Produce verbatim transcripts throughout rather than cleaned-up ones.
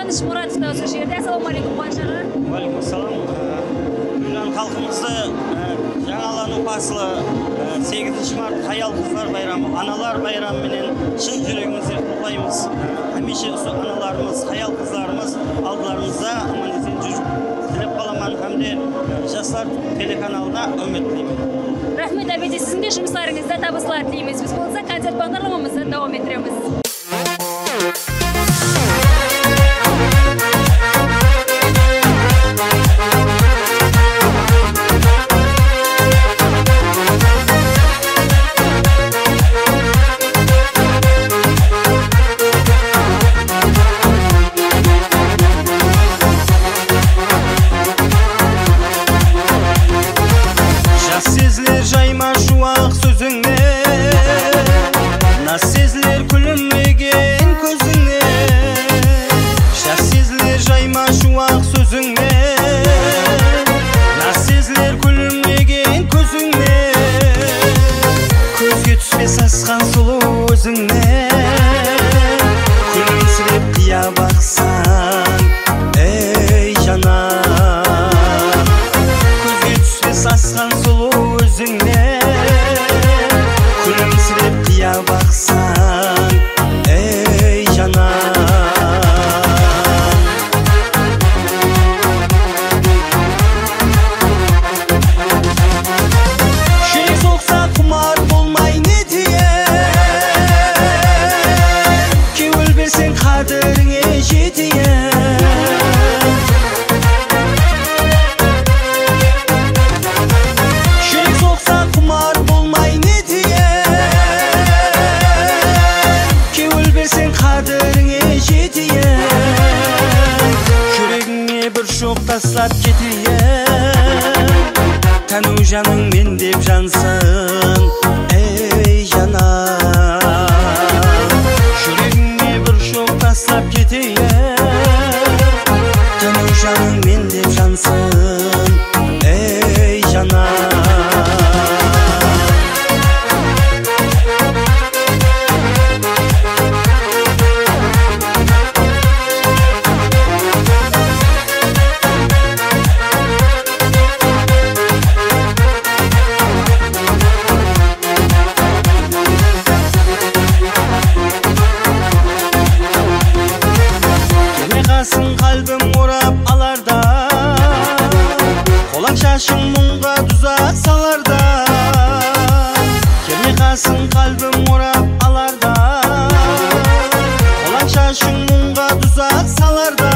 Қуаныш Мұратов та осы жерде. Ассалаумағалейкум, Қуаныш аға. Уағалейкумассалам. Бүкіл халқымызды жаңалану басылы сегізінші март Хаял қызлар байрамы, аналар байрамы менен шын жүрегімізде құттықтаймыз. Hemеше осы аналарымыз, хаял қызларымыз алдыларымызда аман есен жүріп тілеп қаламан һәмде жастар телеканалына үміт тілеймін. Рахмет әбеде, сіздің де жұмыстарыңызда табыстар тілейміз. Біз болса концерт бағдарламамызды давам етіреміз. Жайма жуақ сөзіңе, нас сезілер күлімеген көзіңе. Жас сезілер жайма жуақ сөзіңе, нас сезілер күлімеген көзіңе. Көзге түспес асқан сұлу өзіңе, күлімсіреп қия бақсан, ей жанар. Көзге түспес асқан сұлу өзіңе, күлімсіреп қия бақсан, ей жанар. Жүрек соқса құмар болмай не дейін, кеуіл берсең қадіріңе жетейін. Жүрегіңе бір шоқ тастап кетейін, тану жаның мен деп жансың, ей жанар. Жүрегіңе бір шоқ тастап кетейін, тану жаның мен деп жансың, ей жанар. Kalbim orap alarda, kolak şaşın munga tuzak salarda. Kelme kalsın kalbim orap alarda, kolak şaşın munga tuzak salarda.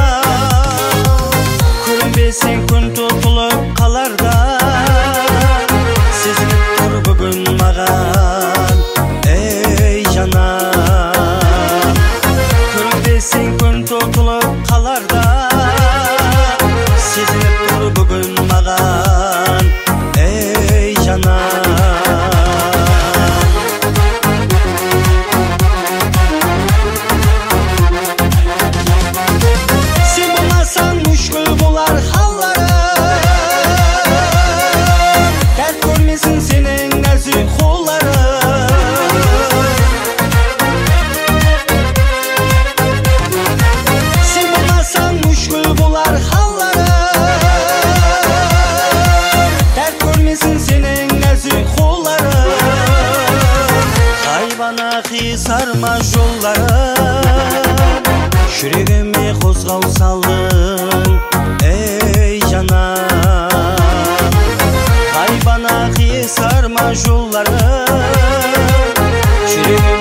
Көрінбесең күн тұтылып қаларда, сезіліп тұр бүгін маған, ей жанар. Көрінбесең күн тұтылып қаларда, сезіліп тұр бүгін маған, ей жанар. Сен болмасаң мүшкіл болар халларым, дәрт көрмесін сенің нәзік қолдарым. Сен болмасаң мүшкіл болар халларым, дәрт көрмесін сенің нәзік қолдарым. Хайбана қисарма жолдарым, жүрегіме қозғау салдың, ей жанар. Хайбана қисарма жолдарым, жүрегіме